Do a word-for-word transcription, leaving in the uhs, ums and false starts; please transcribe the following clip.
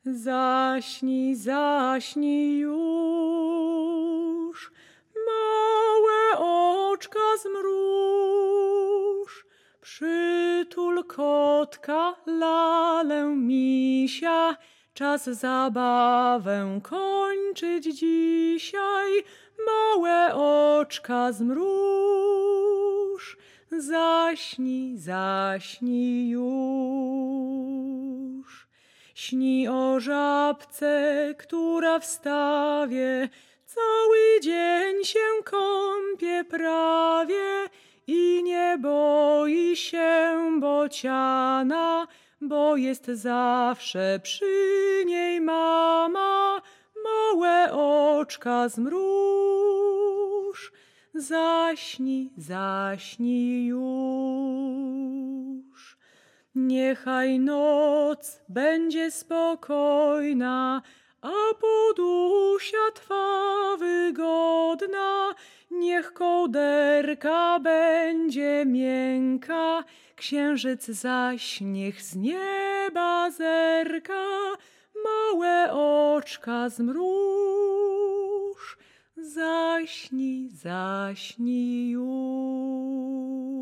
Zaśnij, zaśnij już, małe oczka zmruż, przytul kotka, lalę, misia, czas zabawę kończyć dzisiaj. Małe oczka zmruż, zaśnij, zaśnij już. Śni o żabce, która w stawie cały dzień się kąpie prawie i nie boi się bociana, bo jest zawsze przy niej mama. Małe oczka zmruż, zaśnij, zaśnij już. Niechaj noc będzie spokojna, a podusia twa wygodna. Niech kołderka będzie miękka, księżyc zaś niech z nieba zerka. Małe oczka zmruż, zaśnij, zaśnij już.